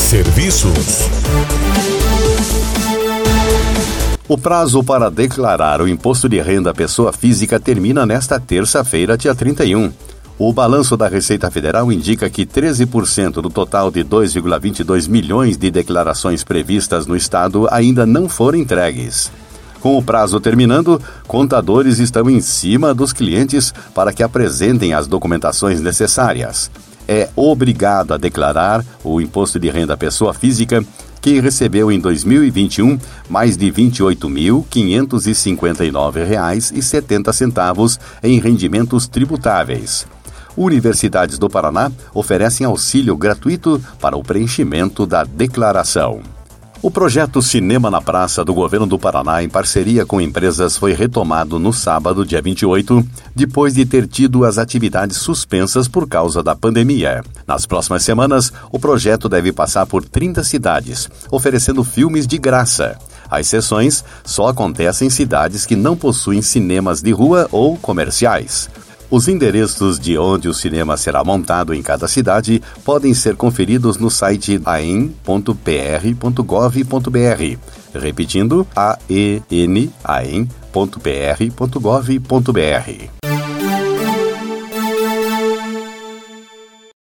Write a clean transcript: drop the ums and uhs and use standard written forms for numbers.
Serviços. O prazo para declarar o imposto de renda à pessoa física termina nesta terça-feira, dia 31. O balanço da Receita Federal indica que 13% do total de 2,22 milhões de declarações previstas no estado ainda não foram entregues. Com o prazo terminando, contadores estão em cima dos clientes para que apresentem as documentações necessárias. É obrigado a declarar o imposto de renda à pessoa física que recebeu em 2021 mais de R$ 28.559,70 em rendimentos tributáveis. Universidades do Paraná oferecem auxílio gratuito para o preenchimento da declaração. O projeto Cinema na Praça do Governo do Paraná, em parceria com empresas, foi retomado no sábado, dia 28, depois de ter tido as atividades suspensas por causa da pandemia. Nas próximas semanas, o projeto deve passar por 30 cidades, oferecendo filmes de graça. As sessões só acontecem em cidades que não possuem cinemas de rua ou comerciais. Os endereços de onde o cinema será montado em cada cidade podem ser conferidos no site aem.pr.gov.br. Repetindo, aen.pr.gov.br.